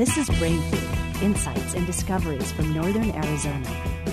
This is Brain Food, insights and discoveries from northern Arizona.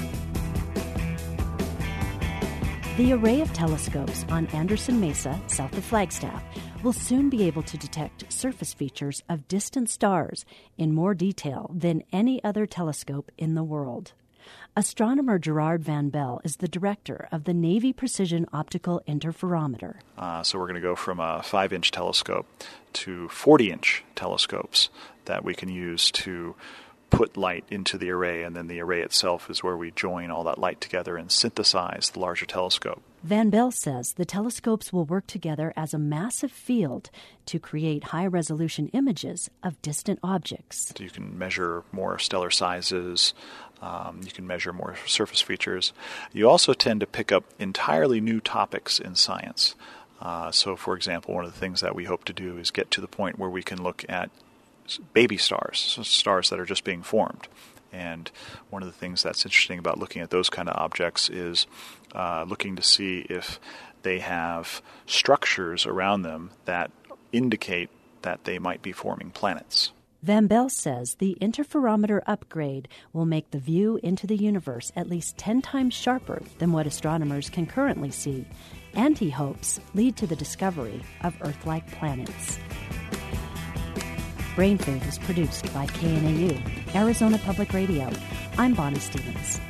The array of telescopes on Anderson Mesa, south of Flagstaff, will soon be able to detect surface features of distant stars in more detail than any other telescope in the world. Astronomer Gerard Van Belle is the director of the Navy Precision Optical Interferometer. So we're going to go from a 5-inch telescope to 40-inch telescopes that we can use to put light into the array, and then the array itself is where we join all that light together and synthesize the larger telescope. Van Belle says the telescopes will work together as a massive field to create high-resolution images of distant objects. You can measure more stellar sizes, you can measure more surface features. You also tend to pick up entirely new topics in science. So, for example, one of the things that we hope to do is get to the point where we can look at baby stars, so stars that are just being formed. And one of the things that's interesting about looking at those kind of objects is looking to see if they have structures around them that indicate that they might be forming planets. Van Belle says the interferometer upgrade will make the view into the universe at least 10 times sharper than what astronomers can currently see, and he hopes lead to the discovery of Earth-like planets. Brain Food is produced by KNAU, Arizona Public Radio. I'm Bonnie Stevens.